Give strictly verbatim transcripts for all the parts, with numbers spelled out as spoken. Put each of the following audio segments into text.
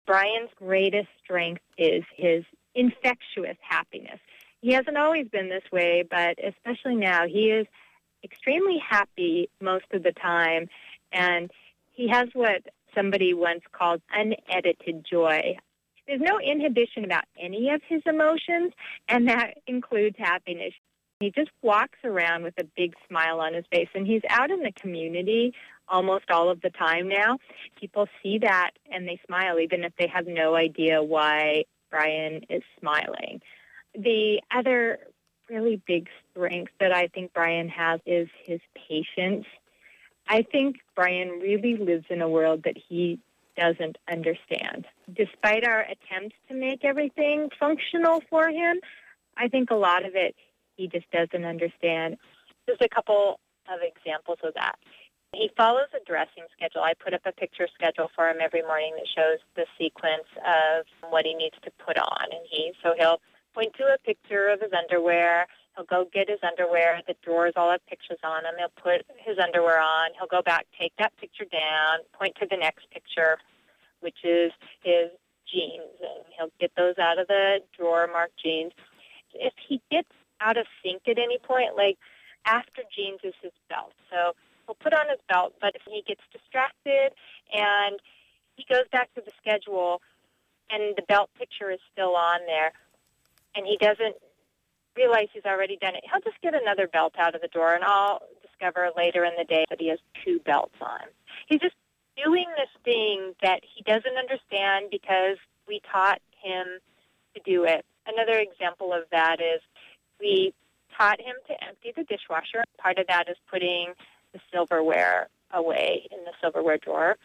Brian's greatest strength is his infectious happiness. He hasn't always been this way, but especially now, he is extremely happy most of the time, and he has what somebody once called unedited joy. There's no inhibition about any of his emotions, and that includes happiness. He just walks around with a big smile on his face, and he's out in the community almost all of the time now. People see that, and they smile, even if they have no idea why Brian is smiling. The other really big strength that I think Brian has is his patience. I think Brian really lives in a world that he doesn't understand. Despite our attempts to make everything functional for him, I think a lot of it he just doesn't understand. Just a couple of examples of that. He follows a dressing schedule. I put up a picture schedule for him every morning that shows the sequence of what he needs to put on. And he so he'll point to a picture of his underwear. He'll go get his underwear. The drawers all have pictures on them. He'll put his underwear on. He'll go back, take that picture down, point to the next picture, which is his jeans. And he'll get those out of the drawer, marked jeans. If he gets out of sync at any point, like after jeans is his belt. So he'll put on his belt, but if he gets distracted and he goes back to the schedule and the belt picture is still on there and he doesn't realize he's already done it, he'll just get another belt out of the drawer, and I'll discover later in the day that he has two belts on. He's just doing this thing that he doesn't understand because we taught him to do it. Another example of that is we taught him to empty the dishwasher. Part of that is putting the silverware away in the silverware drawer.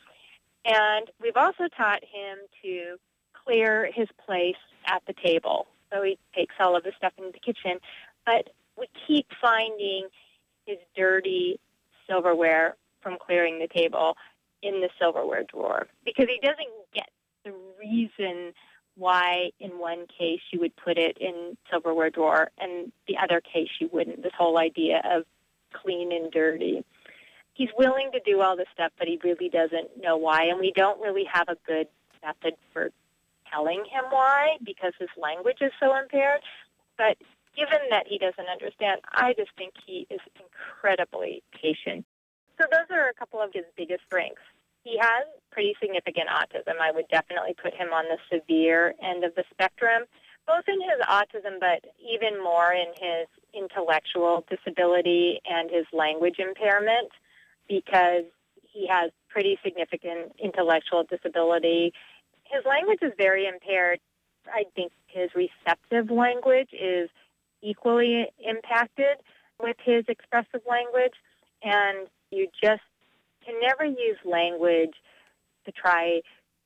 And we've also taught him to clear his place at the table. So he takes all of the stuff into the kitchen. But we keep finding his dirty silverware from clearing the table in the silverware drawer because he doesn't get the reason why in one case you would put it in silverware drawer and the other case you wouldn't, this whole idea of clean and dirty. He's willing to do all this stuff, but he really doesn't know why, and we don't really have a good method for telling him why because his language is so impaired. But given that he doesn't understand, I just think he is incredibly patient. So those are a couple of his biggest strengths. He has pretty significant autism. I would definitely put him on the severe end of the spectrum, both in his autism, but even more in his intellectual disability and his language impairment, because he has pretty significant intellectual disability. His language is very impaired. I think his receptive language is equally impacted with his expressive language, and you just can never use language to try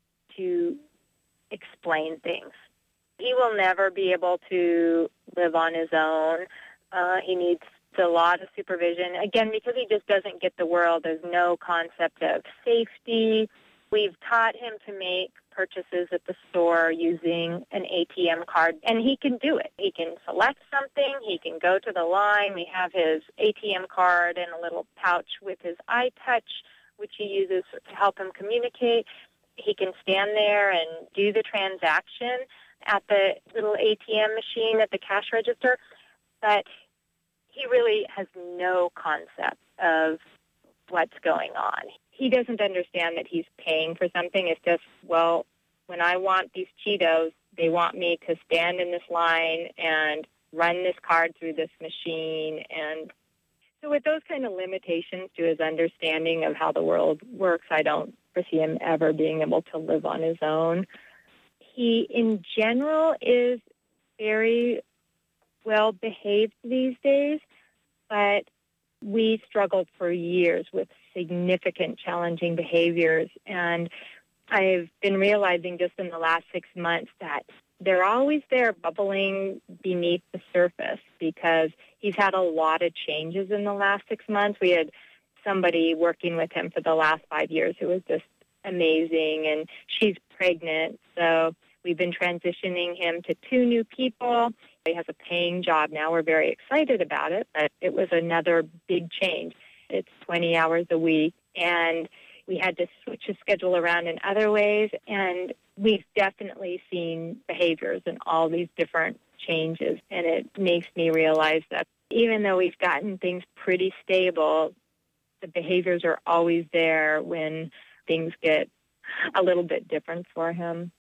to explain things. He will never be able to live on his own. Uh, he needs a lot of supervision. Again, because he just doesn't get the world, there's no concept of safety. We've taught him to make purchases at the store using an A T M card, and he can do it. He can select something. He can go to the line. We have his A T M card in a little pouch with his iTouch, which he uses to help him communicate. He can stand there and do the transaction at the little A T M machine at the cash register, but he really has no concept of what's going on. He doesn't understand that he's paying for something. It's just, well, when I want these Cheetos, they want me to stand in this line and run this card through this machine. And so with those kind of limitations to his understanding of how the world works, I don't foresee him ever being able to live on his own. He, in general, is very well behaved these days, but we struggled for years with significant challenging behaviors, and I've been realizing just in the last six months that they're always there bubbling beneath the surface because he's had a lot of changes in the last six months. We had somebody working with him for the last five years who was just amazing, and she's pregnant, so we've been transitioning him to two new people. He has a paying job now. We're very excited about it, but it was another big change. It's twenty hours a week, and we had to switch his schedule around in other ways, and we've definitely seen behaviors and all these different changes, and it makes me realize that even though we've gotten things pretty stable, the behaviors are always there when things get a little bit different for him.